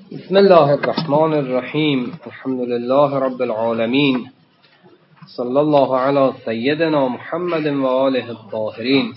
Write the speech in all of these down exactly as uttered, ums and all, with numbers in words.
بسم الله الرحمن الرحیم. الحمد لله رب العالمین. صلی الله علی سیدنا محمد و آله الطاهرین.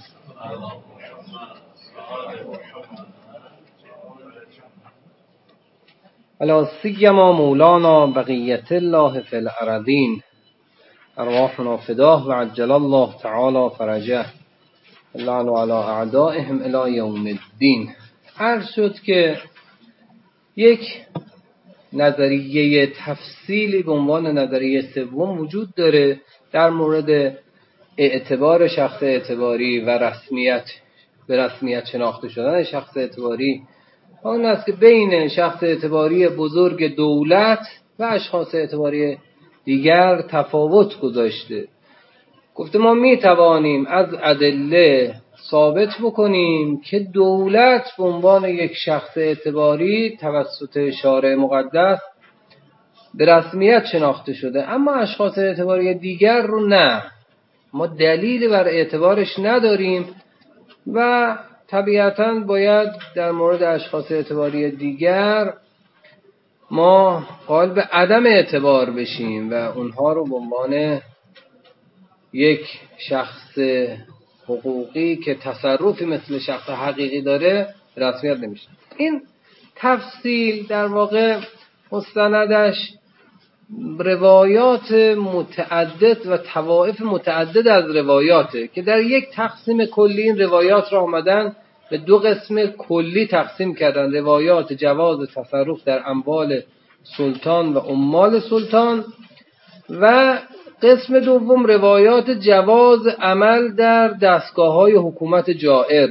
علی سیما مولانا بقیت الله فی الارضین. ارواحنا فداه و عجل الله تعالی فرجه. اللعن علی اعدائهم الی یوم الدین. عرض شد که یک نظریه تفصیلی به عنوان نظریه سوم وجود داره در مورد اعتبار شخص اعتباری و رسمیت به رسمیت شناخته شدن شخص اعتباری. آن است که بین شخص اعتباری بزرگ دولت و اشخاص اعتباری دیگر تفاوت گذاشته. گفته ما می توانیم از ادله ثابت بکنیم که دولت به عنوان یک شخص اعتباری توسط شارع مقدس به رسمیت شناخته شده، اما اشخاص اعتباری دیگر رو نه. ما دلیلی بر اعتبارش نداریم و طبیعتاً باید در مورد اشخاص اعتباری دیگر ما قائل به عدم اعتبار بشیم و اونها رو به عنوان یک شخص حقوقی که تصرفی مثل شخص حقیقی داره رسمیت نمیشه. این تفصیل در واقع مستندش روایات متعدد و طوائف متعدد از روایاته که در یک تقسیم کلی این روایات را آمدن به دو قسم کلی تقسیم کردن: روایات جواز تصرف در اموال سلطان و عمال سلطان و قسم دوم روایات جواز عمل در دستگاه‌های حکومت جائر.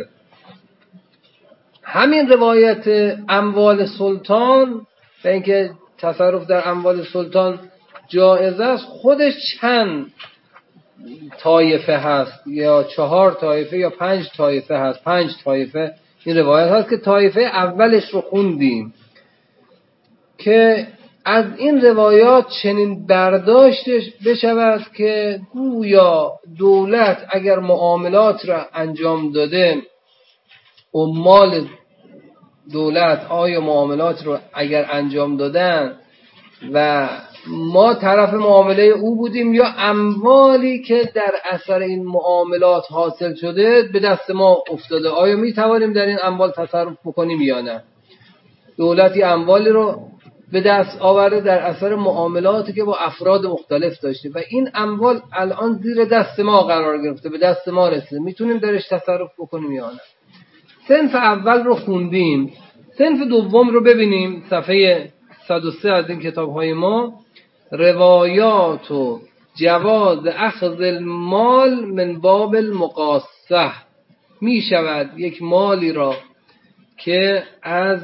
همین روایت اموال سلطان و اینکه تصرف در اموال سلطان جایز است خودش چند طایفه هست، یا چهار طایفه یا پنج طایفه هست. پنج طایفه این روایت هست که طایفه اولش رو خوندیم که از این روایات چنین برداشتش بشود که گویا دولت اگر معاملات را انجام داده، عمال دولت آیا معاملات رو اگر انجام دادن و ما طرف معامله او بودیم یا اموالی که در اثر این معاملات حاصل شده به دست ما افتاده، آیا می توانیم در این اموال تصرف بکنیم یا نه؟ دولتی اموالی رو به دست آورده در اثر معاملاتی که با افراد مختلف داشته و این اموال الان زیر دست ما قرار گرفته، به دست ما رسیده، میتونیم درش تصرف بکنیم یا نه؟ صنف اول رو خوندیم. صنف دوم رو ببینیم صفحه صد و سه از این کتاب های ما. روایات و جواز اخذ المال من باب المقاصه. می شود یک مالی را که از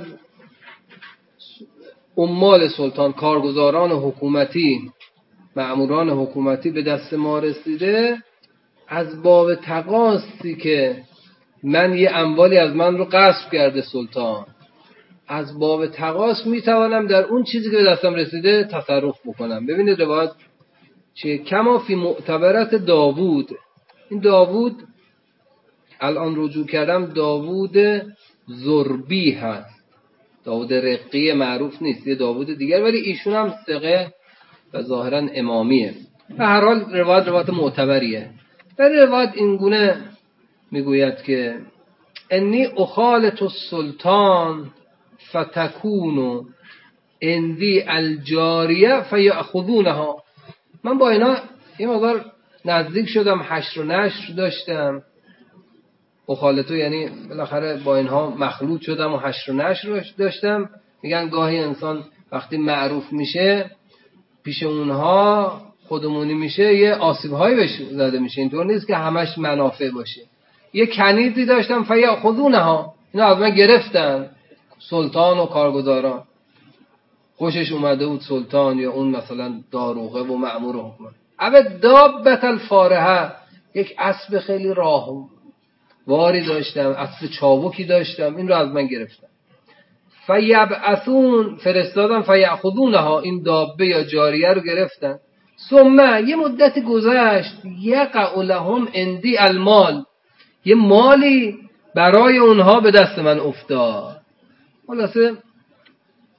عمال سلطان، کارگزاران حکومتی، مأموران حکومتی به دست ما رسیده، از باب تقاصی که من یه اموالی از من رو غصب کرده سلطان، از باب تقاص میتوانم در اون چیزی که به دستم رسیده تصرف بکنم. ببینید روایت چه کما فی معتبرت داوود. این داوود الان رجوع کردم داوود زربی هست، داوود رقی معروف نیست، یه داوود دیگر، ولی ایشون هم ثقه و ظاهرا امامیه. به هر حال روایت روایت معتبریه. در روایت این گونه میگوید که انی اخالط السلطان فتکون اندی الجاریه فیأخذونها. من با اینا یه مقدار نزدیک شدم، حشر و نشر داشتم. اخالطو یعنی بالاخره با اینها مخلوط شدم و حشر و نشر داشتم. میگن گاهی انسان وقتی معروف میشه پیش اونها خودمونی میشه، یه آسیب‌هایی بهش زده میشه. اینطور نیست که همش منافع باشه. یه کنیزی داشتم فیأخذونها، اینا از من گرفتن، سلطان و کارگزاران. خوشش اومده بود سلطان یا اون مثلا داروغه و مأمور حکومت. اوه دابت الفارحه، یک اسب خیلی راه واری داشتم، اسب چابکی داشتم، این رو از من گرفتن. فیبعثون، فرستادن فیأخذونها، این دابه یا جاریه رو گرفتن. ثم یه مدت گذشت، یقع لهم عندی المال، یه مالی برای اونها به دست من افتاد. خلاصه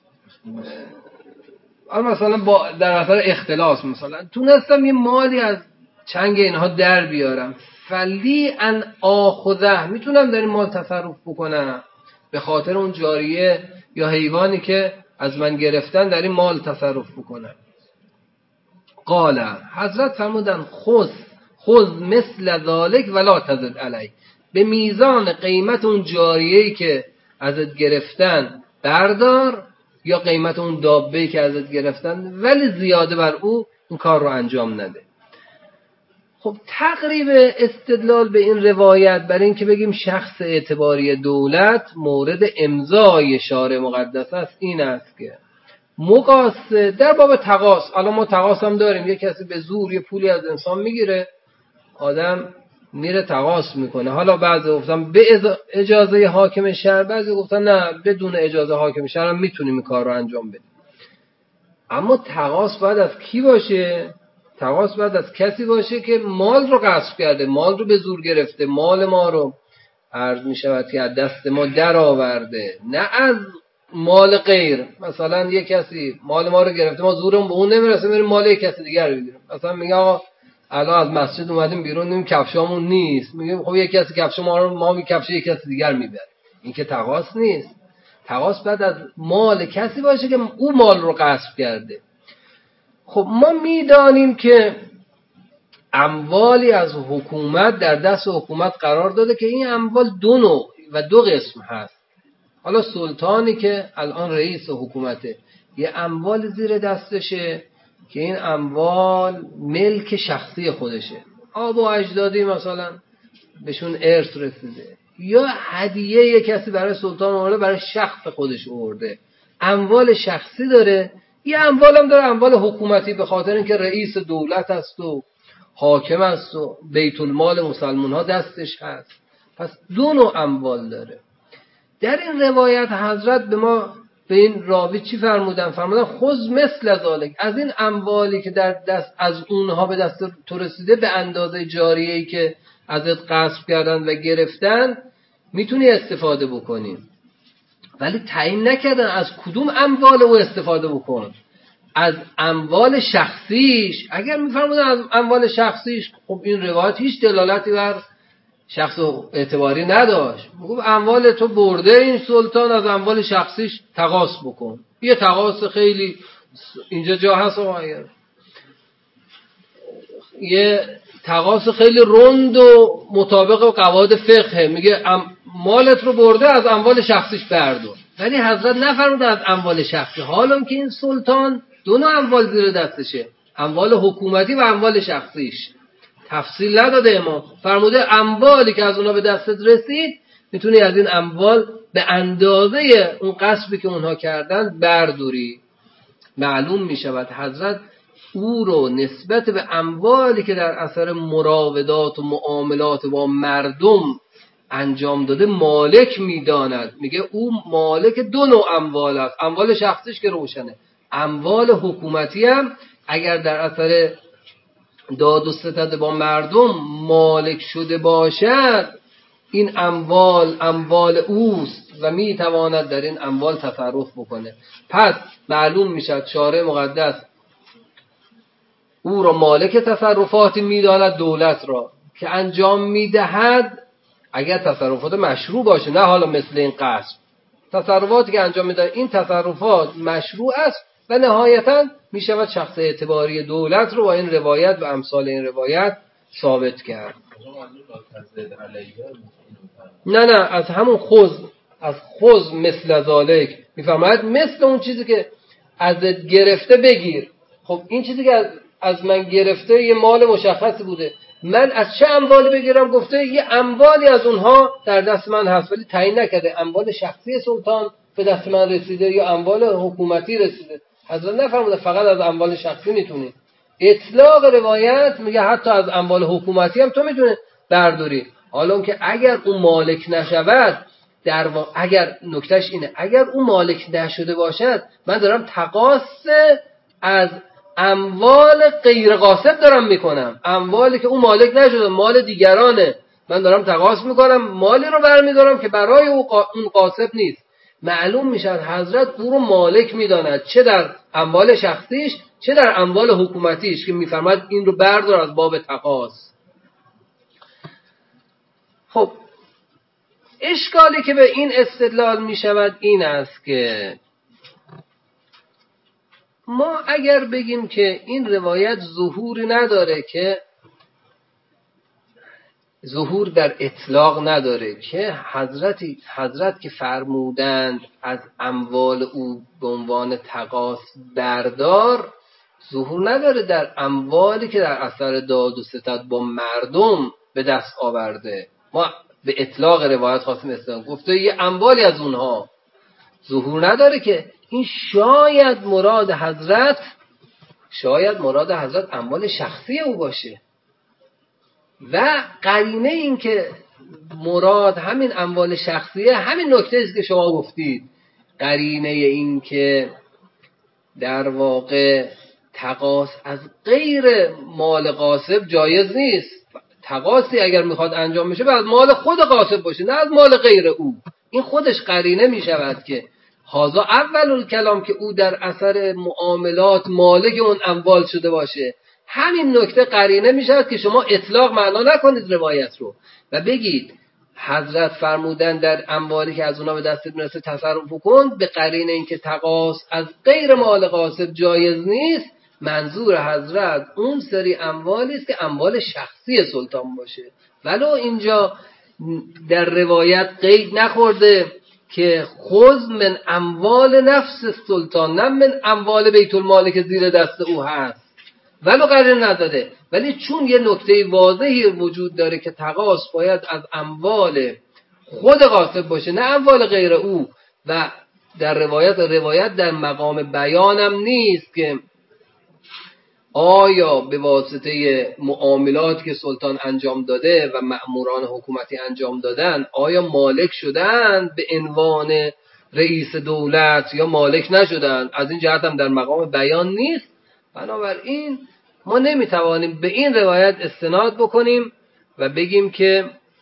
مثلا با در اثر اختلاس مثلا تونستم یه مالی از چنگ اینها در بیارم، فلی ان آخذه، میتونم در این مال تصرف بکنم به خاطر اون جاریه یا حیوانی که از من گرفتن در این مال تصرف بکنم. قال حضرت فرمودن خذ خذ مثل ذلک ولا تزد علی، به میزان قیمت اون جاریه‌ای که ازت گرفتن بردار یا قیمت اون دابه‌ای که ازت گرفتن، ولی زیاده بر او این کار رو انجام نده. خب تقریب استدلال به این روایت برای این که بگیم شخص اعتباری دولت مورد امضای شارع مقدس است این است که مقاسه در باب تقاص، الان ما تقاص هم داریم، یه کسی به زور یه پولی از انسان میگیره، آدم میره تقاص میکنه. حالا بعضی گفتن به اجازه حاکم شهر، بعضی گفتن نه بدون اجازه حاکم شهر هم میتونیم این کار رو انجام بدیم. اما تقاص باید از کی باشه؟ تقاص باید از کسی باشه که مال رو غصب کرده، مال رو به زور گرفته، مال ما رو عرض میشود که از دست ما در آورده، نه از مال غیر. مثلا یه کسی مال ما رو گرفته، ما زورمون به اون نمیرسه، بریم مال یک کسی دیگر رو بگیریم. مثلا میگه آقا الان از مسجد اومدیم بیرون نیم کفشامون نیست، میگیم خب یک کسی کفش ما رو، ما می کفش یک کسی دیگر میبره. این که تقاص نیست. تقاص باید از مال کسی باشه که او مال رو غصب کرده. خب ما میدانیم که اموالی از حکومت در دست حکومت قرار داده که این اموال دو نوع و دو قسم هست. حالا سلطانی که الان رئیس حکومته یه اموال زیر دستشه که این اموال ملک شخصی خودشه، آب و اجدادی مثلا بهشون ارث رسیده، یا هدیه یه کسی برای سلطان آورده برای شخص خودش آورده، اموال شخصی داره. یه اموال هم داره اموال حکومتی، به خاطر اینکه رئیس دولت است و حاکم است و بیت المال مسلمان ها دستش هست. پس دو نوع اموال داره. در این روایت حضرت به ما به این راوی چی فرمودن؟ فرمودن خذ مثل ذلک، از این اموالی که در دست از اونها به دست تو رسیده به اندازه جاریه‌ای که ازت غصب کردن و گرفتن میتونی استفاده بکنی، ولی تعیین نکردن از کدوم اموال او استفاده بکن. از اموال شخصیش اگر میفرمودن از اموال شخصیش، خب این روایت هیچ دلالتی بر شخص اعتباری نداشت. میگم اموال تو برده این سلطان، از اموال شخصیش تقاص بکن. یه تقاص خیلی اینجا جا هست، یه تقاص خیلی رند و مطابق قواعد فقه، میگه مالت رو برده از اموال شخصیش بردار. ولی حضرت نفرموده از اموال شخصی، حالا که این سلطان دو نوع اموال زیر دستشه، اموال حکومتی و اموال شخصیش. تفصیل نداده امام، فرموده اموالی که از اونها به دستت رسید میتونی از این اموال به اندازه اون غصبی که اونها کردن برداری. معلوم میشود حضرت او رو نسبت به اموالی که در اثر مراودات و معاملات با مردم انجام داده مالک میداند. میگه او مالک دو نوع اموال است، اموال شخصیش که روشنه، اموال حکومتی هم اگر در اثر داد و ستد با مردم مالک شده باشد این اموال اموال اوست و میتواند در این اموال تصرف بکنه. پس معلوم میشد شارع مقدس او را مالک تصرفاتی میداند دولت را که انجام میدهد اگر تصرفات مشروع باشه، نه حالا مثل این غصب. تصرفاتی که انجام میدهد این تصرفات مشروع است و نهایتاً میشود شخص اعتباری دولت رو با این روایت و امثال این روایت ثابت کرد. نه نه از همون خذ، از خذ مثل ذالک میفهمد، مثل اون چیزی که ازت گرفته بگیر. خب این چیزی که از, از من گرفته یه مال مشخصی بوده، من از چه اموالی بگیرم؟ گفته یه اموالی از اونها در دست من هست، ولی تعیین نکرده اموال شخصی سلطان به دست من رسیده یا اموال حکومتی رسیده. حضرت نفرموده فقط از اموال شخصی میتونی. اطلاق روایت میگه حتی از اموال حکومتی هم تو میتونی برداری. حالا که اگر اون مالک نشود، در و... اگر نکتهش اینه اگر اون مالک نشده باشد، من دارم تقاص از اموال غیر غاصب دارم میکنم، اموالی که اون مالک نشده مال دیگرانه، من دارم تقاص میکنم، مالی رو برمیدارم که برای اون غاصب نیست. معلوم میشد حضرت او رو مالک میداند، چه در اموال شخصیش چه در اموال حکومتیش، که میفرماد این رو بردار از باب تقاص. خب اشکالی که به این استدلال میشود این است که ما اگر بگیم که این روایت ظهوری نداره، که ظهور در اطلاق نداره، که حضرت حضرت که فرمودند از اموال او به عنوان تقاص بردار، ظهور نداره در اموالی که در اثر داد و ستد با مردم به دست آورده. ما به اطلاق روایت خواستیم استدلال گفته یه اموالی از اونها، ظهور نداره که این شاید مراد حضرت شاید مراد حضرت اموال شخصی او باشه. و قرینه این که مراد همین اموال شخصیه همین نکته است که شما گفتید، قرینه این که در واقع تقاص از غیر مال غاصب جایز نیست. تقاصی اگر میخواد انجام بشه باید مال خود غاصب باشه، نه از مال غیر او. این خودش قرینه میشود که هذا اول الکلام، که او در اثر معاملات مالک اون اموال شده باشه. همین نکته قرینه میشود که شما اطلاق معنا نکنید روایت رو و بگید حضرت فرمودن در اموالی که از اونا به دستت میرسه تصرف کن، به قرینه این که تقاص از غیر مال غاصب جایز نیست. منظور حضرت اون سری اموالی است که اموال شخصی سلطان باشه، ولو اینجا در روایت قید نخورده که خذ من اموال نفس سلطان، نه من اموال بیت المال که زیر دست او هست، ولو قرینه نداده. ولی چون یه نکته واضحی وجود داره که تقاص باید از اموال خود غاصب باشه نه اموال غیر او، و در روایت روایت در مقام بیانم نیست که آیا به واسطه معاملات که سلطان انجام داده و مأموران حکومتی انجام دادن آیا مالک شدن به عنوان رئیس دولت یا مالک نشدن، از این جهت هم در مقام بیان نیست. بنابراین ما نمیتوانیم به این روایت استناد بکنیم و بگیم که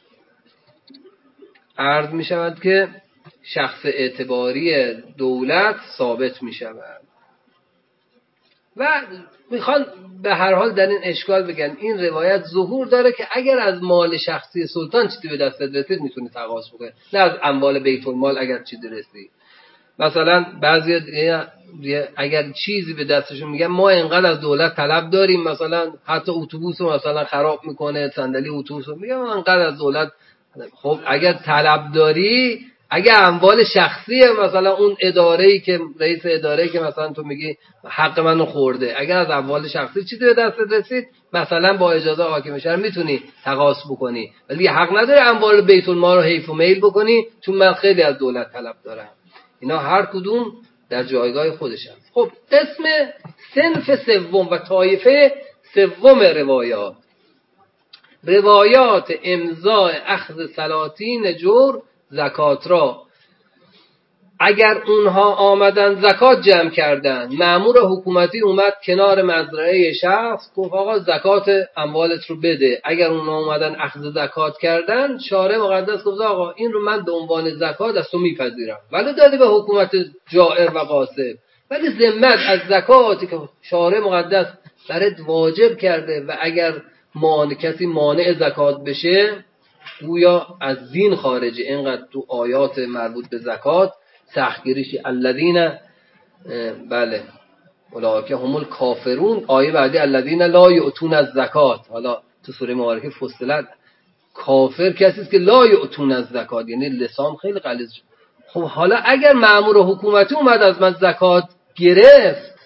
عرض می شود که شخص اعتباری دولت ثابت می شود. و میخوان به هر حال در این اشکال بگن این روایت ظهور داره که اگر از مال شخصی سلطان چیزی به دست رسید میتونی تقاص بکنی، نه از اموال بیت المال اگر چیزی رسید. مثلا بعضی اگر چیزی به دستشون میگن ما اینقدر از دولت طلب داریم، مثلا حتی اتوبوس رو مثلا خراب میکنه، صندلی اتوبوس رو میگن اینقدر از دولت. خب اگر طلب داری، اگر اموال شخصیه، مثلا اون اداره‌ای که رئیس اداره‌ای که مثلا تو میگی حق منو خورده، اگر از اموال شخصی چیزی به دستت رسید مثلا با اجازه حاکم شهر میتونی تقاص بکنی، ولی حق نداری اموال بیت المال رو حیف و میل بکنی چون من خیلی از دولت طلب دارم. اینا هر کدوم در جایگاه خودشن. خب قسم صنف سوم و طایفه سوم روایات، روایات امضاء اخذ سلاطین جور زکات را. اگر اونها آمدن زکات جمع کردن، مأمور حکومتی اومد کنار مزرعه شخص گفت آقا زکات اموالت رو بده، اگر اونها اومدن اخذ زکات کردن، شارع مقدس گفت آقا این رو من به عنوان زکات از تو میپذیرم، ولی دادی به حکومت جائر و غاصب، ولی ذمت از زکاتی که شارع مقدس برات واجب کرده و اگر مانع کسی مانع زکات بشه گویا از دین خارجه. اینقدر تو آیات مربوط به زکات سختگیریشی الذین بله اولئک هم الکافرون، آیه بعدی الذین لا یؤتون الزکات. حالا تو سوره مبارکه فصلت کافر کسی است که لا یؤتون الزکات، یعنی لسان خیلی غلیظ. خب حالا اگر مأمور حکومتی اومد از من زکات گرفت،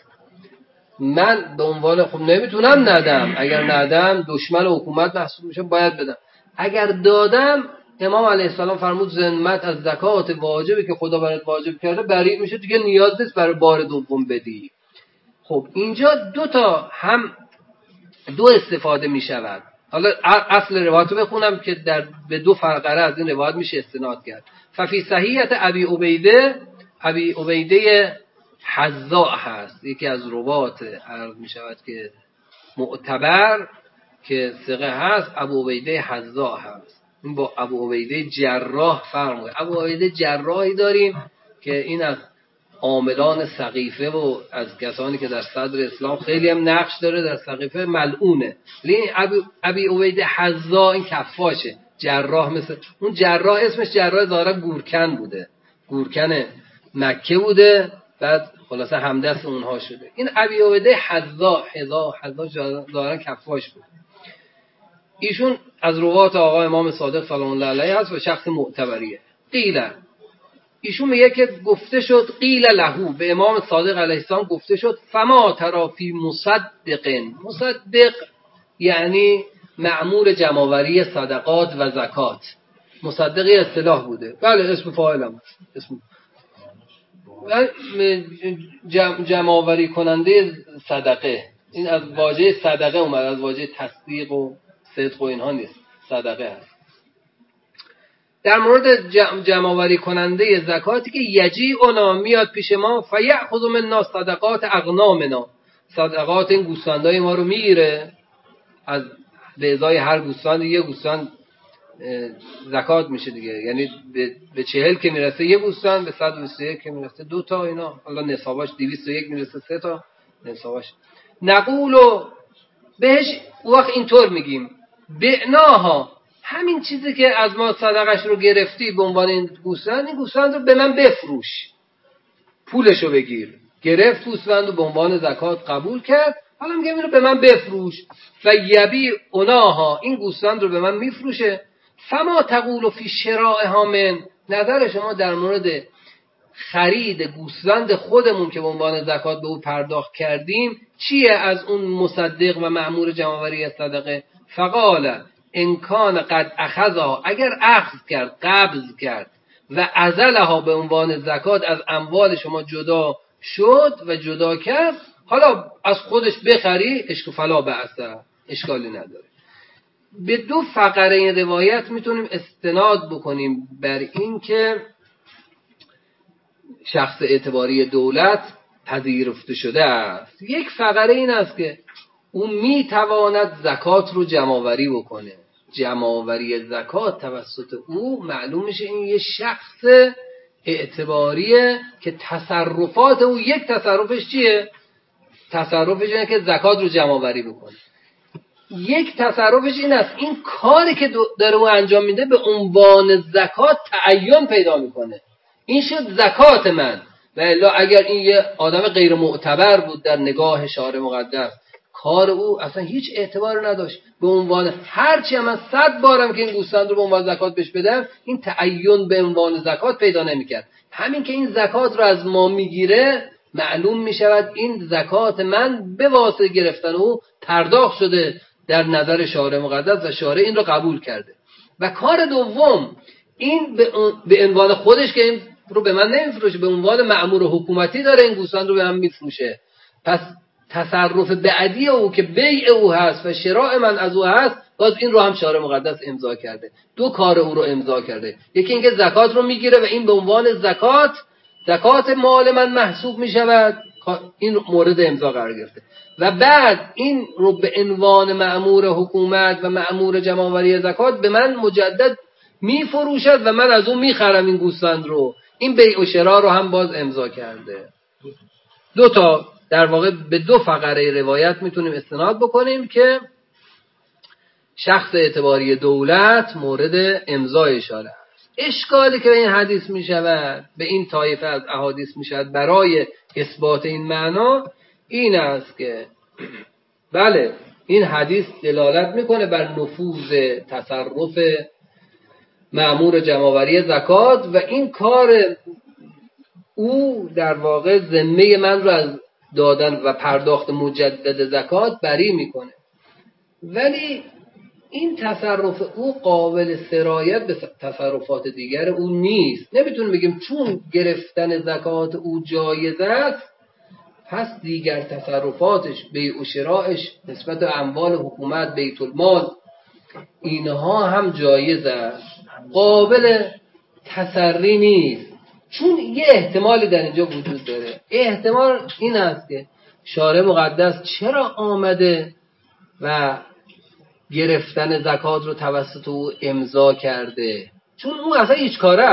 من به عنوان خب نمیتونم ندم، اگر ندم دشمن حکومت محسوب میشه باید بدم، اگر دادم امام علیه السلام فرمود ذمت از زکات واجبی که خدا برات واجب کرده بری میشه، دیگه نیاز نیست برای بار دوم بدی. خب اینجا دو تا هم دو استفاده میشود. حالا اصل روایت رو بخونم که در به دو فرقره از این روایت میشه استناد کرد. ففی صحیحت ابی عبیده، ابی عبیده حذاء هست، یکی از روات عرض میشود که معتبر که ثقه هست، ابو عبیده حذاء هست. این با ابو عبیده جراح فرق می‌کنه. ابو عبیده جراحی داریم که این از عاملان سقیفه و از کسانی که در صدر اسلام خیلی هم نقش داره در سقیفه، ملعونه. این ابی عبیده حذا این کفاشه، جراح، مثل اون جراح اسمش جراح ظاهرا گورکن بوده، گورکن مکه بوده، بعد خلاصه همدست اونها شده. این ابی عبیده حذا حذا حذا ظاهرا کفاش بود. ایشون از روات آقا امام صادق سلام الله علیه هست و شخص معتبریه. قیل ایشون میگه که گفته شد، قیل لهو، به امام صادق علیه السلام گفته شد، فما ترا فی مصدق. مصدق یعنی مأمور جمع‌آوری صدقات و زکات. مصدقی اصطلاح بوده، بله اسم فاعل هم اسم جمع‌آوری کننده صدقه. این از واژه صدقه اومد، از واژه تصدیق و صدق و اینها نیست، صدقه هست. در مورد جمع‌آوری کننده زکاتی که یجیعنا میاد پیش ما، فیأخذ منا صدقات اغنامنا، صدقات این گوسفندای ما رو میگیره، از به ازای هر گوسفند یه گوسفند زکات میشه دیگه، یعنی به, به چهل که میرسه یه گوسفند، به صد و بیست و یک که میرسه دو تا، اینا حالا نصاباش دویست و یک میرسه سه تا نصاباش. نقولو بهش وقت اینطور میگیم، بعناها، همین چیزی که از ما صدقش رو گرفتی به عنوان این گوسفند، این گوسفند رو به من بفروش، پولشو بگیر. گرفت گوسفند رو به عنوان زکات قبول کرد، حالا میگه اینو به من بفروش. فیبی اوناها، این گوسفند رو به من میفروشه. فما تقول فی شرائها من، نظر شما در مورد خرید گوسفند خودمون که به عنوان زکات به او پرداخت کردیم چیه از اون مصدق و مأمور جمع‌آوری صدقه؟ فقال انکان قد اخذها، اگر اخذ کرد، قبض کرد، و ازلها به عنوان زکات از اموال شما جدا شد و جدا کرد، حالا از خودش بخری، اشک فلا بأسه، اشکالی نداره. به دو فقره این روایت میتونیم استناد بکنیم بر این که شخص اعتباری دولت پذیرفته شده است. یک فقره این است که اون میتواند زکات رو جمع‌آوری بکنه. جمع‌آوری زکات توسط او معلوم میشه این یه شخص اعتباریه که تصرفات او، یک تصرفش چیه؟ تصرفش اینه که زکات رو جمع‌آوری بکنه. یک تصرفش این است این کاری که داره او انجام میده به عنوان زکات تعین پیدا میکنه. این شد زکات من. و الا اگر این یه آدم غیر معتبر بود در نگاه شارع مقدس، کار او اصلا هیچ اعتبار نداشت، به عنوان هرچی من صد بارم که این گوسفند رو به عنوان زکات بهش بدم، این تعین به عنوان زکات پیدا نمیکرد. همین که این زکات رو از ما میگیره، معلوم میشود این زکات من به واسطه گرفتن او پرداخت شده در نظر شارع مقدس و شارع این رو قبول کرده. و کار دوم، این به عنوان خودش که این رو به من نمیفروشه، به عنوان مأمور حکومتی داره این گوسفند رو به من میفروشه. پس تصرف بعدی او که بیع او هست و شراء من از او هست، باز این رو هم شارع مقدس امضا کرده. دو کار او رو امضا کرده، یکی اینکه زکات رو میگیره و این به عنوان زکات زکات مال من محسوب میشود، این مورد امضا قرار گرفته. و بعد این رو به عنوان مأمور حکومت و مأمور جمع‌آوری زکات به من مجدد میفروشد و من از اون میخرم این گوسفند رو. این بیع و شراء رو هم باز امضا کرده. دو تا در واقع به دو فقره روایت میتونیم استناد بکنیم که شخص اعتباری دولت مورد امضای شارع است. اشکالی که به این حدیث میشود، به این طایفه از احادیث میشود برای اثبات این معنا، این است که بله این حدیث دلالت میکنه بر نفوذ تصرف مأمور جمع‌آوری زکات و این کار او در واقع ذمه من رو از دادن و پرداخت مجدد زکات بری میکنه. ولی این تصرف او قابل سرایت به تصرفات دیگر او نیست. نمیتونیم بگیم چون گرفتن زکات او جایز است پس دیگر تصرفاتش، بیع و شرائش نسبت به اموال حکومت، بیت المال، اینها هم جایز است. قابل تسری نیست، چون یه احتمالی در اینجا وجود داره. احتمال این است که شارع مقدس چرا آمده و گرفتن زکات رو توسط او امضا کرده؟ چون او اصلا هیچ کاره است.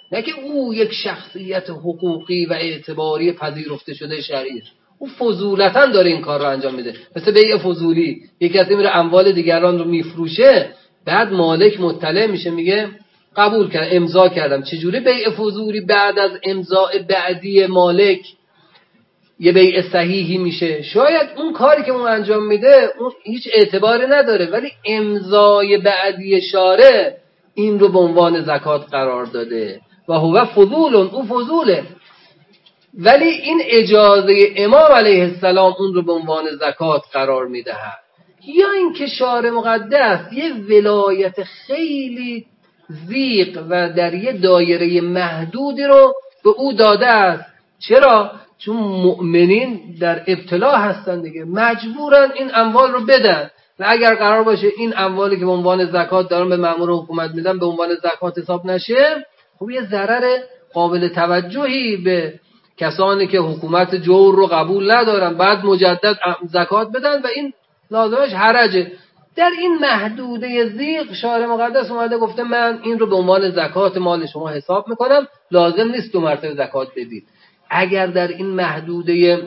نه که او یک شخصیت حقوقی و اعتباری پذیرفته شده شرعی، او فضولتا داره این کار رو انجام میده. مثل بیع فضولی، یک کسی میره اموال دیگران رو میفروشه، بعد مالک مطلع میشه میگه قبول کردم، امضا کردم. چجوری بیع فضولی بعد از امضاء بعدی مالک یه بیع صحیحی میشه؟ شاید اون کاری که اون انجام میده اون هیچ اعتباری نداره، ولی امضای بعدی شارع این رو به عنوان زکات قرار داده و هو فضول، او فضوله. ولی این اجازه امام علیه السلام اون رو به عنوان زکات قرار میدهد. یا اینکه شارع مقدس یه ولایت خیلی ضیق و در یه دایره محدودی رو به او داده است. چرا؟ چون مؤمنین در ابتلا هستن دیگه، مجبورن این اموال رو بدن و اگر قرار باشه این اموالی که به عنوان زکات دارن به مأمور حکومت میدن به عنوان زکات حساب نشه، خب یه ضرر قابل توجهی به کسانی که حکومت جور رو قبول ندارن بعد مجدد زکات بدن و این لازمش حرجه. در این محدوده ضیق شارع مقدس اومده گفته من این رو به عنوان زکات مال شما حساب میکنم، لازم نیست دو مرتبه زکات بدید. اگر در این محدوده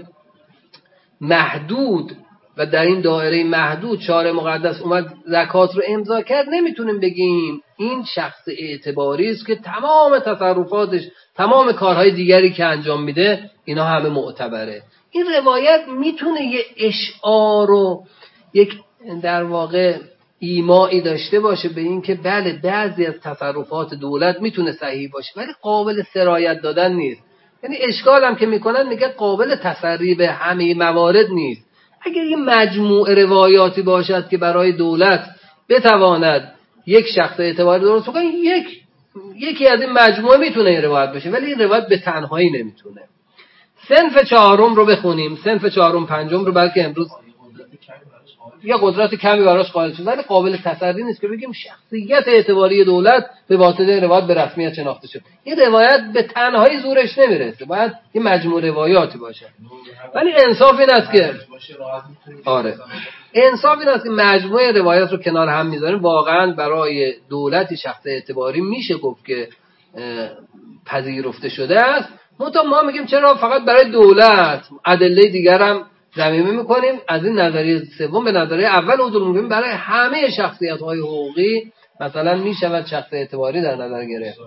محدود و در این دایره محدود شارع مقدس اومد زکات رو امضا کرد، نمیتونیم بگیم این شخص اعتباری است که تمام تصرفاتش، تمام کارهای دیگری که انجام میده اینا همه معتبره. این روایت میتونه یه اشعار و یک در واقع ایمائی داشته باشه به این که بله بعضی از تصرفات دولت میتونه صحیح باشه ولی قابل سرایت دادن نیست. یعنی اشکال هم که میکنن میگه قابل تسری به همه موارد نیست. اگر یه مجموع روایاتی باشد که برای دولت بتواند یک شخص اعتباری درست کنه، یک یکی از این مجموعه میتونه این روایت بشه، ولی این روایت به تنهایی نمیتونه. صنف چهارم رو بخونیم، صنف چهارم پنجم رو بلکه امروز یا قدرت کمی براش قائل شد، ولی قابل تسری نیست که بگیم شخصیت اعتباری دولت به واسطه روایت به رسمیت شناخته شد. این روایت به تنهایی زورش نمیرسه، باید یه مجموع روایاتی باشه. ولی انصاف این است که آره انصاف این است که مجموعه روایات رو کنار هم میذاریم. واقعا برای دولتی شخص اعتباری میشه گفت که پذیرفته شده است. منتها ما میگیم چرا فقط برای دولت، ادله دیگر هم ضمیمه میکنیم. از این نظریه سوم به نظریه اول عدول میگیم برای همه شخصیت‌های حقوقی مثلا میشود شخص اعتباری در نظر گرفت.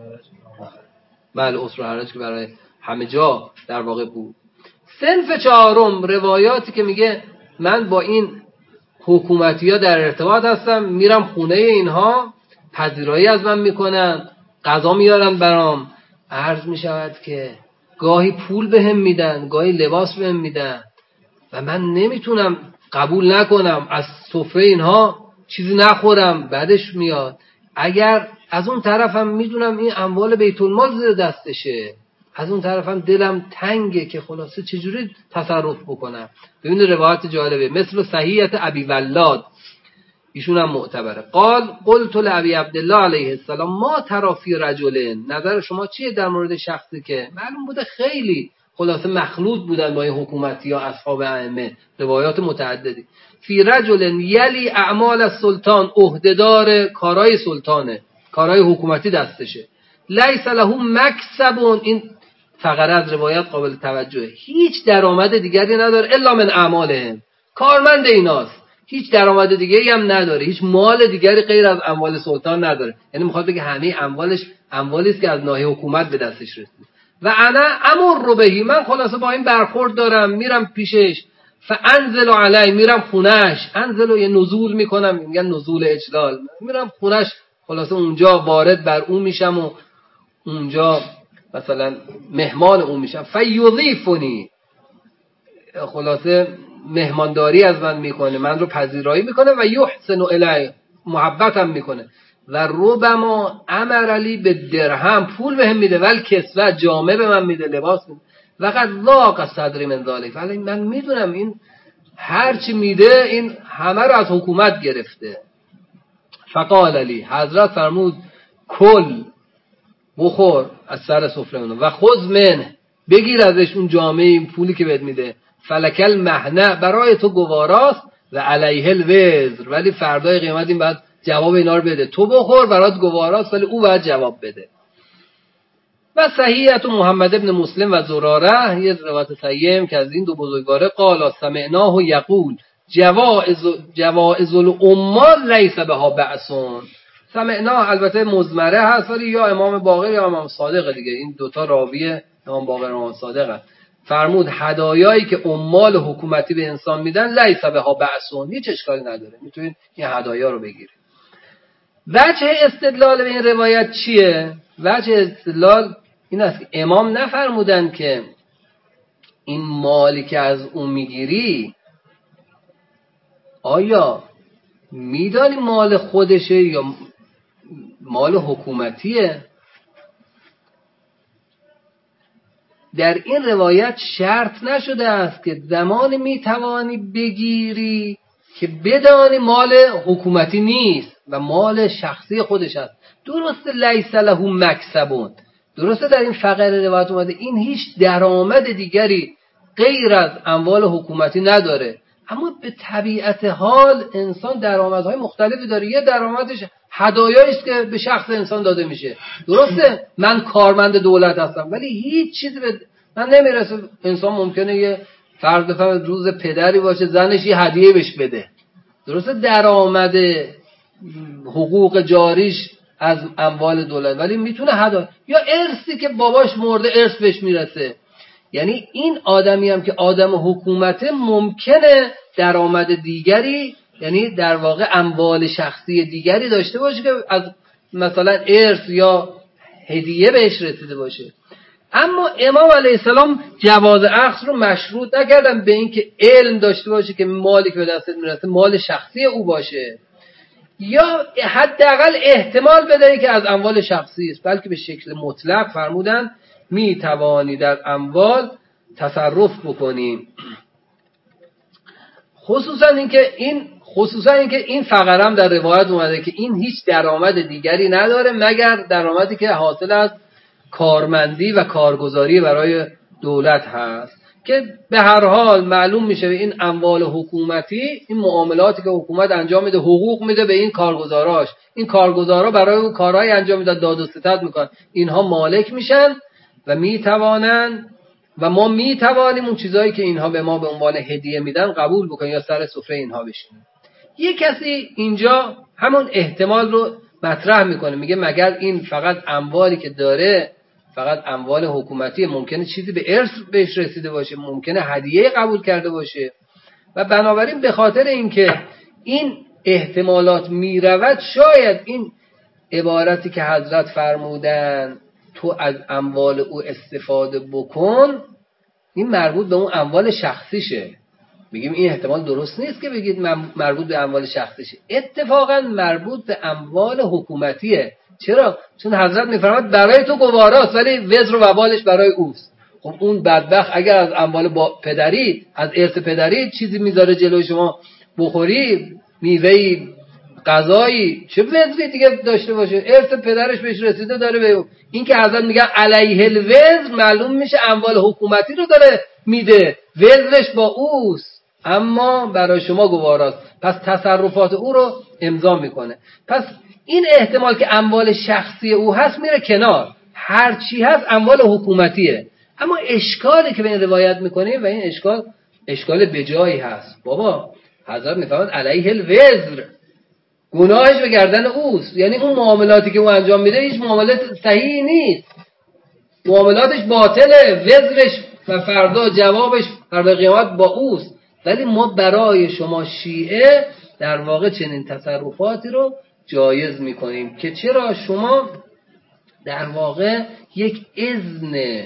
بله اسر و حرج که برای همه جا در واقع بود. صنف چهارم روایاتی که میگه من با این حکومتی‌ها در ارتباط هستم، میرم خونه اینها، پذیرایی از من میکنن، غذا میارن برام، عرض میشود که گاهی پول بهم میدن، گاهی لباس بهم میدن و من نمیتونم قبول نکنم، از سفره اینها چیزی نخورم، بعدش میاد. اگر از اون طرفم میدونم این اموال بیت المال زیر دستشه، از اون طرفم دلم تنگه که خلاصه چجوری تصرف بکنم. ببین روایت جالبه، مثل صحیحت ابی ولاد، ایشون هم معتبره. قال قلت لابی عبدالله علیه السلام ما ترى فی رجل، نظر شما چیه در مورد شخصی که معلوم بوده خیلی خلاصه مخلوط بودن با این حکومتی یا اصحاب ائمه، روایات متعددی. فی رجل یلی اعمال السلطان، عهدهدار کارهای سلطانه، کارهای حکومتی دستشه، لیس له مکسب، این فقره از روایت قابل توجهه، هیچ درآمد دیگری نداره الا من اعمالهم، کارمند ایناست، هیچ درآمد دیگری هم نداره، هیچ مال دیگری غیر از اموال سلطان نداره. یعنی میخواد بگه همه اموالش اموالی است که از ناحیه حکومت به دستش رسید. و انا امر رو بهی، من خلاصه با این برخورد دارم، میرم پیشش، فانزل علی، میرم خونش، انزل یه نزول میکنم، میگن نزول اجلال، میرم خونش، خلاصه اونجا وارد بر اون میشم و اونجا مثلا مهمان اون میشم. فیضیفنی، خلاصه مهمانداری از من میکنه، من رو پذیرایی میکنه، و یحسن الی، محبتم میکنه، و ربما امر علی به درهم، پول بهم میده، ول کسوه، جامه به من میده، لباس میده، و قد ضاق صدری من ذلک، ولی من میدونم این هر چی میده این همه رو از حکومت گرفته. فقال علی، حضرت فرمود کل، بخور از سر سفره اون، و خذ من، بگیر ازش اون جامعه، این پولی که بهت میده، فلکل مهنه، برای تو گواراست، و علیه الوزر، ولی فردای قیامت این بعد جواب اینا رو بده. تو بخور برات گواراست ولی او باید جواب بده. و صحیحت محمد ابن مسلم و زراره، یه روایت صحیحه که از این دو بزرگواره قال سمعناه یقول جوائز جوائز العمال لیس بها بأسون. سمعنا البته مزمره هست ولی یا امام باقر یا امام صادق دیگه، این دوتا راویه امام باقر و امام صادق هست. فرمود هدایایی که عمال حکومتی به انسان میدن لیس بها بأسون، هیچ اشکالی نداره، میتونید این هدایا رو بگیرید. وجه استدلال به این روایت چیه؟ وجه استدلال این است که امام نفرمودن که این مالی که از اون میگیری آیا میدانی مال خودشه یا مال حکومتیه. در این روایت شرط نشده است که زمان میتوانی بگیری که بدانی مال حکومتی نیست و مال شخصی خودش است. درسته لیس له مکسبون، درسته در این فقره روایت اومده این هیچ درآمد دیگری غیر از اموال حکومتی نداره، اما به طبیعت حال انسان درآمدهای مختلفی داره. یه درآمدش هدایایی است که به شخص انسان داده میشه. درسته من کارمند دولت هستم ولی هیچ چیزی به من نمیرسه. انسان ممکنه یه فرض بفرمایید روز پدری باشه زنش یه هدیه بهش بده، درسته درآمد حقوق جاریش از اموال دولت، ولی میتونه هدایای یا ارثی که باباش مرده ارث بهش میرسه. یعنی این آدمی هم که آدم حکومته ممکنه درآمد دیگری، یعنی در واقع اموال شخصی دیگری داشته باشه که از مثلا ارث یا هدیه بهش رسیده باشه. اما امام علیه السلام جواز اخذ رو مشروط نکردن به این که علم داشته باشه که مالی که به دستت میرسه مال شخصی او باشه یا حداقل احتمال بده که از اموال شخصی است، بلکه به شکل مطلق فرمودن می توانی در اموال تصرف بکنیم. خصوصا اینکه این خصوصا اینکه این فقره هم در روایت اومده که این هیچ درآمد دیگری نداره مگر درآمدی که حاصل از کارمندی و کارگزاری برای دولت هست، که به هر حال معلوم میشه این اموال حکومتی، این معاملاتی که حکومت انجام میده حقوق میده به این کارگزاراش، این کارگزارا برای اون کارهای انجام میدن داد و ستد میکنن، اینها مالک میشن و میتوانن و ما میتوانیم اون چیزایی که اینها به ما به عنوان هدیه میدن قبول بکنیم یا سر سفره اینها بشینیم. یک کسی اینجا همون احتمال رو مطرح میکنه، میگه مگر این فقط اموالی که داره فقط اموال حکومتی، ممکنه چیزی به ارث بهش رسیده باشه، ممکنه هدیه قبول کرده باشه و بنابراین به خاطر اینکه این احتمالات میرود شاید این عبارتی که حضرت فرمودن تو از اموال او استفاده بکن این مربوط به اون اموال شخصیشه. میگیم این احتمال درست نیست که بگید مربوط به اموال شخصیشه، اتفاقا مربوط به اموال حکومتیه. چرا؟ چون حضرت میفرماد برای تو گواراست ولی وزر و وبالش برای اوست. خب اون بدبخت اگر از اموال با پدری، از ارث پدری چیزی میذاره جلوی شما بخوری، میوهی، غذایی، چه وزری دیگه داشته باشه، ارث پدرش بهش رسیده داره به اون. این که حضرت میگن علیه الوزر معلوم میشه اموال حکومتی رو داره میده، وزرش با اوست اما برای شما گواراست، پس تصرفات او رو امضا میکنه. پس این احتمال که اموال شخصی او هست میره کنار، هر چی هست اموال حکومتیه. اما اشکالی که به این روایت میکنیم و این اشکال اشکال بجایی هست، بابا حضرت میفرماد علیه الوزر، گناهش به گردن اوست، یعنی اون معاملاتی که او انجام میده هیچ معاملات صحیحی نیست، معاملاتش باطله، وزرش و فردا جوابش فردا قیامت با اوست. ولی ما برای شما شیعه در واقع چنین تصرفاتی رو جایز میکنیم که چرا شما در واقع یک اذن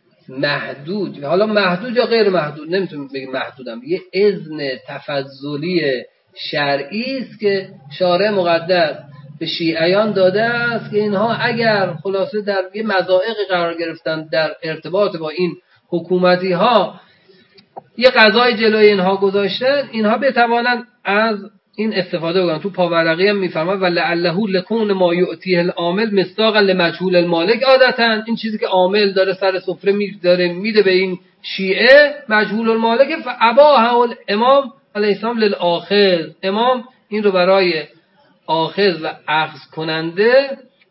محدود، حالا محدود یا غیر محدود نمیتونیم بگیم محدودم، یه اذن تفضلی شرعی است که شارع مقدس به شیعیان داده است که اینها اگر خلاصه در یه مضایقی قرار گرفتن در ارتباط با این حکومتی ها، یه قضای جلوی اینها گذاشتن، اینها بتوانند از این استفاده بکنن. تو پاورقی هم میفرماد ولعله لکون ما یؤتیه العامل مصداقا لمجهول المالک، عادتا این چیزی که عامل داره سر سفره میذاره میده به این شیعه مجهول المالک، فاباها الامام علیه السلام للآخذ، امام این رو برای آخذ و اخذ کننده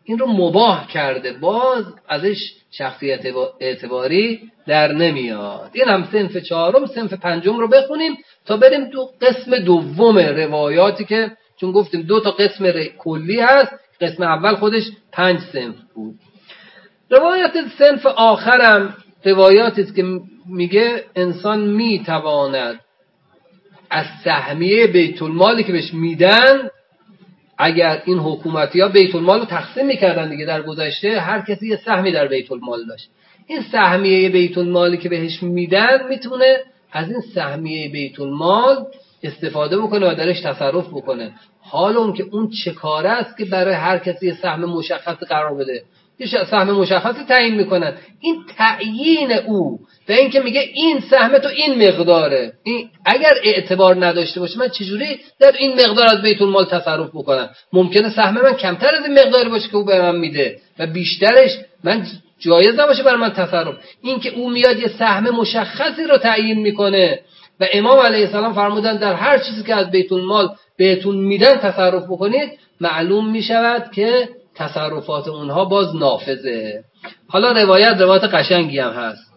این رو مباح کرده، باز ازش شخصیت اعتباری در نمیاد. این هم صنف چهارم. صنف پنجم رو بخونیم تا بریم تو قسم دوم روایاتی که چون گفتیم دو تا قسم کلی هست، قسم اول خودش پنج صنف بود. روایت صنف آخرم روایاتی است که میگه انسان میتواند از سهمیه بیت المالی که بهش میدن، اگر این حکومتی ها بیت المال رو تقسیم میکردن دیگه، در گذشته هر کسی یه سهمی در بیت المال داشت، این سهمیه بیت المالی که بهش میدن میتونه از این سهمیه بیت المال استفاده بکنه و درش تصرف بکنه. حالا اون که اون چه کاره است که برای هر کسی یه سهم مشخص قرار بده، یه سهم مشخصی تعیین میکنن. این تعیین او و این که میگه این سهم تو این مقداره، این اگر اعتبار نداشته باشه من چجوری در این مقدار از بیت المال تصرف بکنم؟ ممکنه سهم من کمتر از این مقداری باشه که او به من میده و بیشترش من جایز نباشه برای من تصرف. این که او میاد یه سهم مشخصی رو تعیین میکنه و امام علیه السلام فرمودن در هر چیزی که از بیت المال بهتون میدن تصرف بکنید، معلوم میشود که تصرفات اونها باز نافذه. حالا روایت روایت قشنگی هم هست.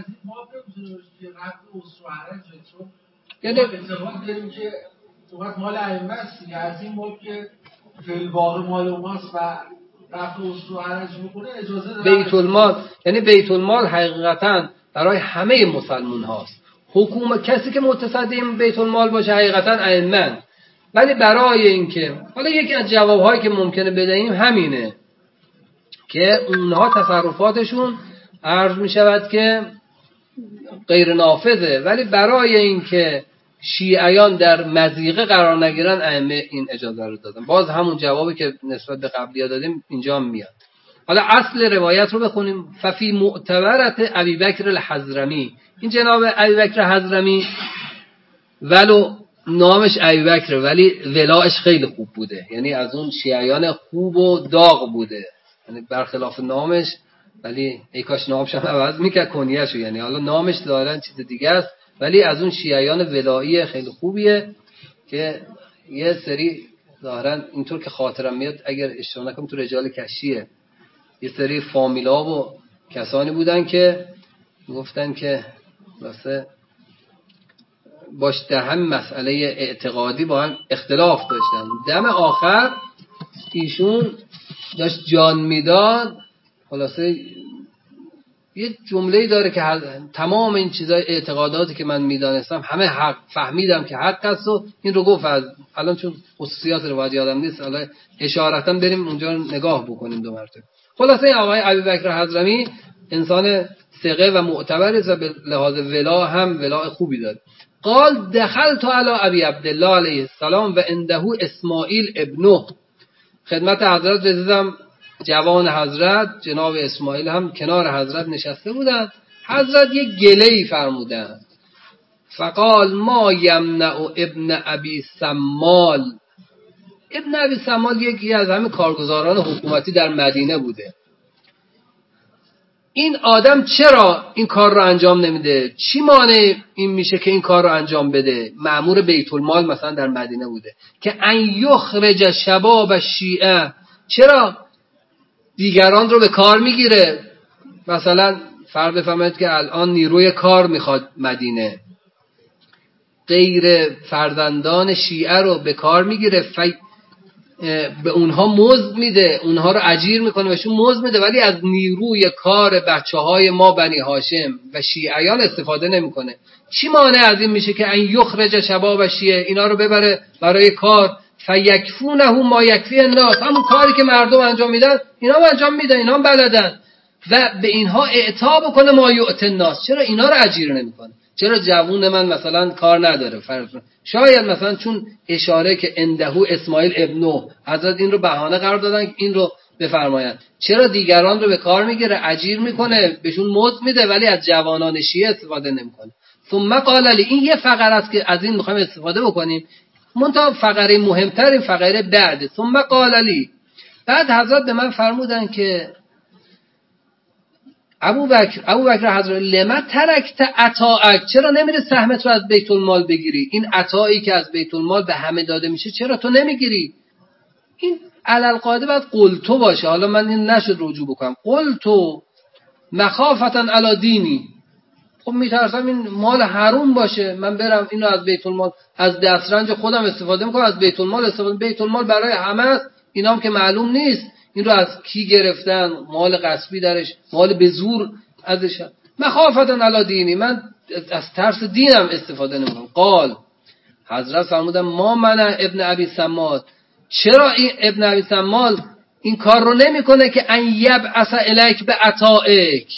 یعنی اتفاق داریم که وقت مال ائمه است، از این مال که فعل واقع مال ماست و رفع اصل و حرج میکنه اجازه داره. بیت المال یعنی بیت المال حقیقتا برای همه مسلمان هاست. حکومت کسی که متصدی بیت المال باشه حقیقتا ائمه، ولی برای اینکه حالا یکی از جوابهایی که ممکنه بدهیم همینه که اونها تصرفاتشون عرض می شود که غیر نافذه، ولی برای اینکه شیعیان در مضیقه قرار نگیرن ائمه این اجازه رو دادن. باز همون جوابی که نسبت به قبلی‌ها دادیم اینجا هم میاد. حالا اصل روایت رو بخونیم. ففی معتبرت ابی بکر الحضرمی، این جناب ابی بکر حضرمی ولو نامش ابی بکر ولی ولایش خیلی خوب بوده، یعنی از اون شیعیان خوب و داغ بوده، یعنی برخلاف نامش، ولی ای کاش نامش هم عوض میکرد کنیه‌شو، یعنی حالا نامش دارن چیز دیگه است ولی از اون شیعیان ولایی خیلی خوبیه که یه سری ظاهرا اینطور که خاطرم میاد اگر اشتباه نکنم تو رجال کشیه یه سری فامیلا و کسانی بودن که گفتن که واسه باش در هم مسئله اعتقادی با هم اختلاف داشتن. دم آخر ایشون داشت جان میداد، خلاصه یه جمله‌ای داره که تمام این چیزای اعتقاداتی که من میدانستم همه حق، فهمیدم که حق است و این رو گفت. از الان چون خصوصیات روایت یادم نیست حالا اشارتا بریم اونجا نگاه بکنیم دو مرتبه. خلاصه این آقای ابی بکر حضرمی انسان ثقه و معتبری است و به لحاظ ولا هم ولا خوبی داره. قال دخلت علی ابی عبدالله علیه السلام و عنده اسماعیل ابنه، خدمت حضرت رسیدم، جوان حضرت جناب اسماعیل هم کنار حضرت نشسته بودند. حضرت یک گله‌ای فرمودند. فقال ما یمنع ابن ابی سمال. ابن ابی سمال یکی از همه کارگزاران حکومتی در مدینه بوده. این آدم چرا این کار رو انجام نمیده؟ چی مانع این میشه که این کار رو انجام بده؟ مأمور بیت المال مثلا در مدینه بوده که ان یخرج شباب شیعه، چرا دیگران رو به کار میگیره؟ مثلا فرض بفرمایید که الان نیروی کار میخواد مدینه، غیر فرزندان شیعه رو به کار میگیره، فی... به اونها مزد میده، اونها رو اجیر میکنه بهشون مزد میده، ولی از نیروی کار بچه های ما بنی هاشم و شیعیان استفاده نمیکنه. چی مانع از این میشه که ان یخرج شباب شیعه، اینا رو ببره برای کار، فیکفونه ما یکفی الناس، همون کاری که مردم انجام میدن اینا هم انجام میدن، اینا هم بلدن، و به اینها اعطا بکنه ما یؤت الناس. چرا اینا رو اجیر نمیکنه؟ چرا جوون من مثلا کار نداره؟ فرض شاید مثلا چون اشاره که اندهو اسماعیل ابنو، حضرت این رو بهانه قرار دادن که این رو بفرمایند. چرا دیگران رو به کار میگیره، اجیر میکنه، بهشون مزد میده، ولی از جوانان شیعه استفاده نمیکنه؟ ثم قال لی، این یه فقره است که از این میخوایم استفاده بکنیم، منتها فقره مهمتر این فقره بعد. ثم قال لی، بعد حضرت به من فرمودن که ابو بکر ابو بکر حضرت لما ترکت عطاءک، چرا نمیری سهمت رو از بیت المال بگیری؟ این عطایی که از بیت المال به همه داده میشه چرا تو نمیگیری؟ این علالقاعده باید قلتو باشه. حالا من این نشد رجوع بکنم قلتو مخافتا علی دینی، خب میترسم این مال حرام باشه، من برم اینو از بیت المال از دسترنج خودم استفاده میکنم، از بیت المال استفاده. بیت المال برای همه است، اینا هم که معلوم نیست این رو از کی گرفتن، مال غصبی درش، مال به زور ازش. مخافتا علی دینی، من از ترس دینم استفاده نمیکنم. قال حضرت فرمودن ما منع ابن ابی سمال، چرا این ابن ابی سمال این کار رو نمیکنه که ان یبعث الیک به عطائک،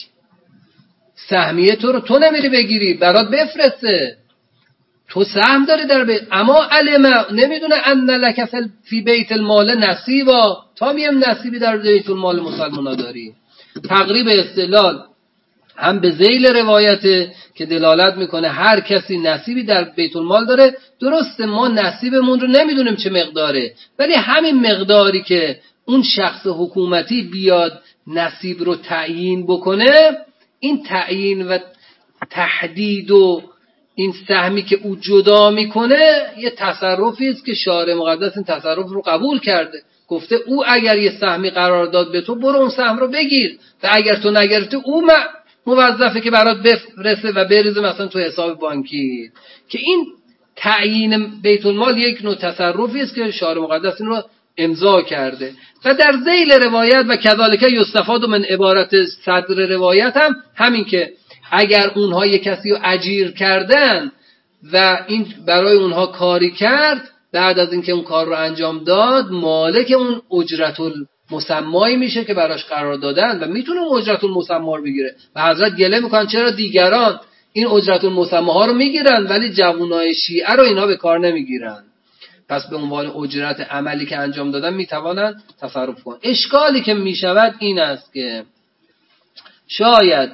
سهمیه تو رو تو نمیری بگیری، برات بفرسته، تو سهم داری در بیت. اما علم نمیدونه ان لک فی بیت المال نصیبا، تا میم نصیبی در بیت المال مسلمانا داری. تقریب استدلال هم به ذیل روایت که دلالت میکنه هر کسی نصیبی در بیت المال داره. درسته ما نصیبمون رو نمیدونیم چه مقداره، ولی همین مقداری که اون شخص حکومتی بیاد نصیب رو تعیین بکنه، این تعیین و تحدید و این سهمی که او جدا میکنه یه تصرفی است که شارع مقدس این تصرف رو قبول کرده، گفته او اگر یه سهمی قرار داد به تو، برو اون سهم رو بگیر، و اگر تو نگرفتی او موظفه که برات بفرسته و بریزه مثلا تو حساب بانکی. که این تعیین بیت المال یک نوع تصرفی است که شارع مقدس این رو امضا کرده. و در ذیل روایت و کذالک یستفاد من عبارت صدر روایت هم همین که اگر اونها یک کسی رو اجیر کردن و این برای اونها کاری کرد، بعد از اینکه اون کار رو انجام داد مالک اون اجرت المسمایی میشه که براش قرار دادن و میتونه اون اجرت المسما رو بگیره. و حضرت گله میکنن چرا دیگران این اجرت المسماها رو میگیرن ولی جوانای شیعه رو اینا به کار نمیگیرن. پس به عنوان اجرت عملی که انجام دادن میتوانند تصرف کنن. اشکالی که میشود این است که شاید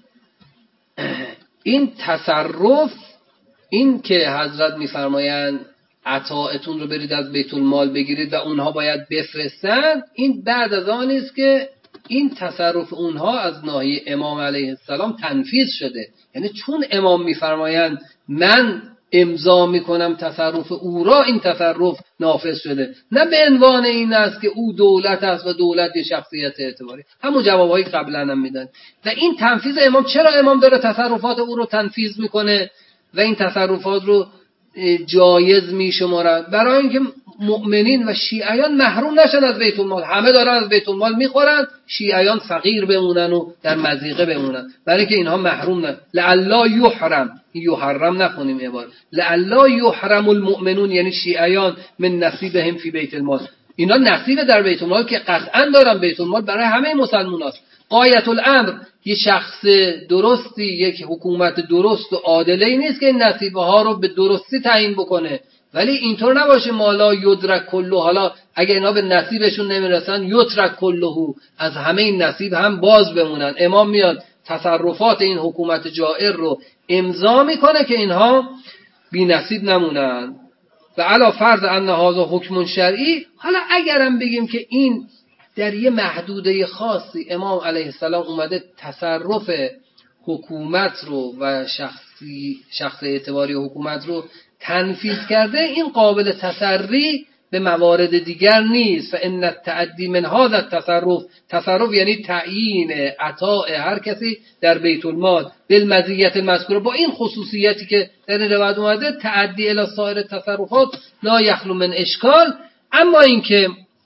این تصرف، این که حضرت میفرمایند عطاءتون رو برید از بیت المال بگیرید و اونها باید بفرستن، این بعد از آن است که این تصرف اونها از ناحیه امام علیه السلام تنفیذ شده. یعنی چون امام میفرمایند من امضا میکنم تصرف او را، این تصرف نافذ شده، نه به عنوان این است که او دولت است و دولت یه شخصیت اعتباری. همون جوابایی قبلا هم میدن. و این تنفیذ امام، چرا امام داره تصرفات او رو تنفیذ میکنه و این تصرفات رو جایز میشمارد؟ برای اینکه مؤمنین و شیعیان محروم نشن از بیت المال. همه دارن از بیت المال میخورن، شیعیان فقیر بمونن و در مضیقه بمونن، برای اینکه اینها محروم نشن. لعلا یحرم، یحرم نخونیم عبارت، لعلا یحرم المؤمنون، یعنی شیعیان من نصیبهم فی بیت المال، اینا نصیب در بیت المال که قطعا دارن. بیت المال برای همه مسلمان است. غایت الامر یه شخص درستی، یک حکومت درست و عادله ای نیست که این نصیبه ها رو به درستی تعیین بکنه، ولی اینطور نباشه مالا یدرک کله، حالا اگه اینا به نصیبشون نمیرسن یترک کله، از همه این نصیب هم باز بمونن. امام میاد تصرفات این حکومت جائر رو امضا میکنه که اینها بی نصیب نمونن. و علا فرض ان هذا حکم شرعی، حالا اگرم بگیم که این در یه محدوده خاصی امام علیه السلام اومده تصرف حکومت رو و شخصی شخص اعتباری حکومت رو تنفیذ کرده، این قابل تسری به موارد دیگر نیست. و ان التعدی من هذا التصرف، تصرف یعنی تعیین عطاء هر کسی در بیت المال بالمزیت المذکوره، با این خصوصیتی که در این روایت اومده، تعدی الی سایر تصرفات لا یخلو من اشکال. اما اینکه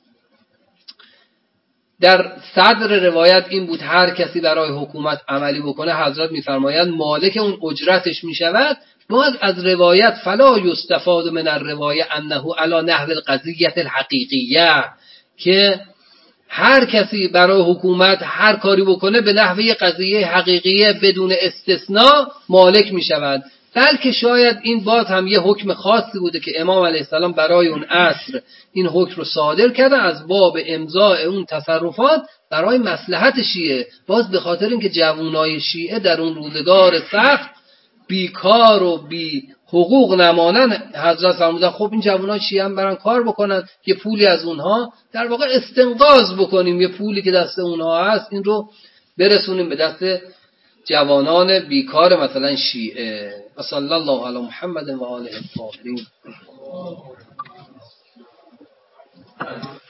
در صدر روایت این بود هر کسی برای حکومت عملی بکنه، حضرت میفرمایند مالک اون اجرتش میشود. باز از روایت فلا یستفاد من الروایه انه علی نحو القضیه الحقیقیه، که هر کسی برای حکومت هر کاری بکنه به نحوه قضیه حقیقیه بدون استثناء مالک میشود. بلکه شاید این باز هم یه حکم خاصی بوده که امام علیه السلام برای اون عصر این حکم رو صادر کرده از باب امضاء اون تصرفات برای مصلحت شیعه، باز به خاطر اینکه جوانای شیعه در اون روزگار سخت بیکار و بی حقوق نمانن. حضرت فرمودن خب این جوانان شیعه هم برن کار بکنن، یه پولی از اونها در واقع استنقاذ بکنیم، یه پولی که دست اونها هست این رو برسونیم به دست جوانان بیکار مثلا شیعه. و صلی الله علی محمد و آله الطاهرین.